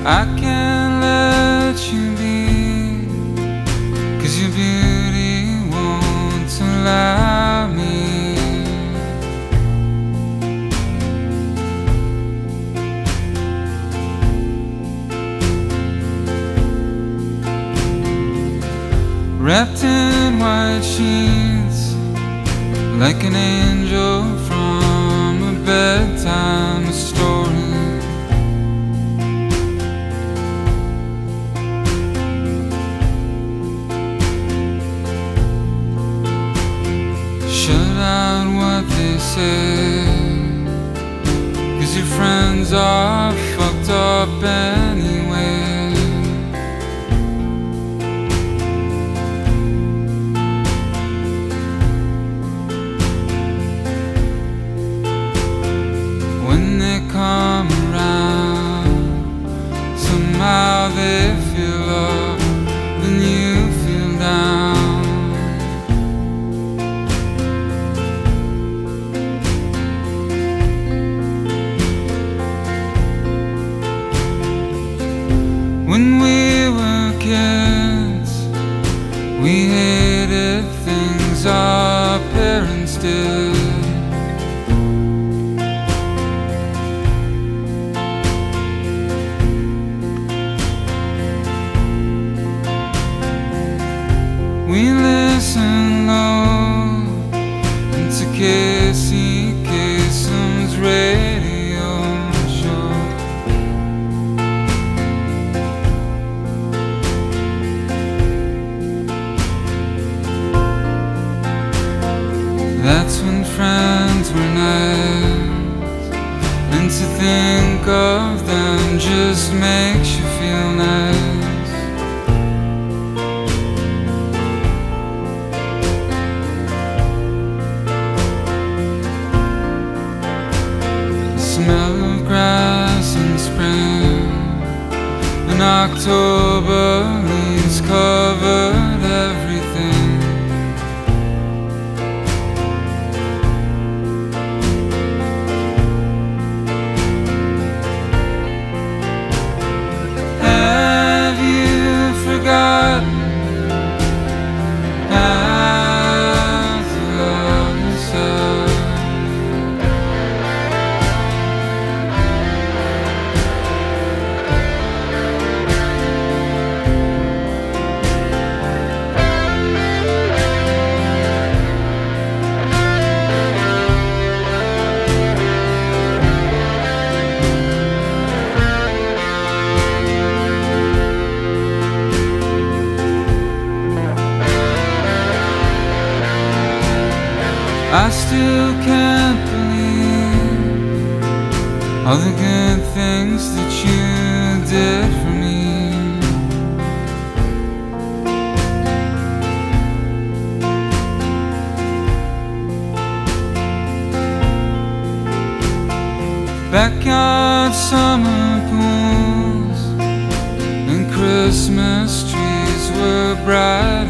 I can't let you be, 'cause your beauty won't allow me. Wrapped in white sheets, like an angel from a bedtime story. Shut out what they say, 'cause your friends are fucked up anyway. When they come around, somehow they feel up and you feel down. When we were kids, we hated things our parents did. We listened low into Casey Kasem's radio show. That's when friends were nice, and to think of them just makes you feel nice. Smell of grass in spring, in October leaves covered everything. Have you forgotten how to love yourself? I still can't believe all the good things that you did for me. Backyard summer pools and Christmas trees were bright.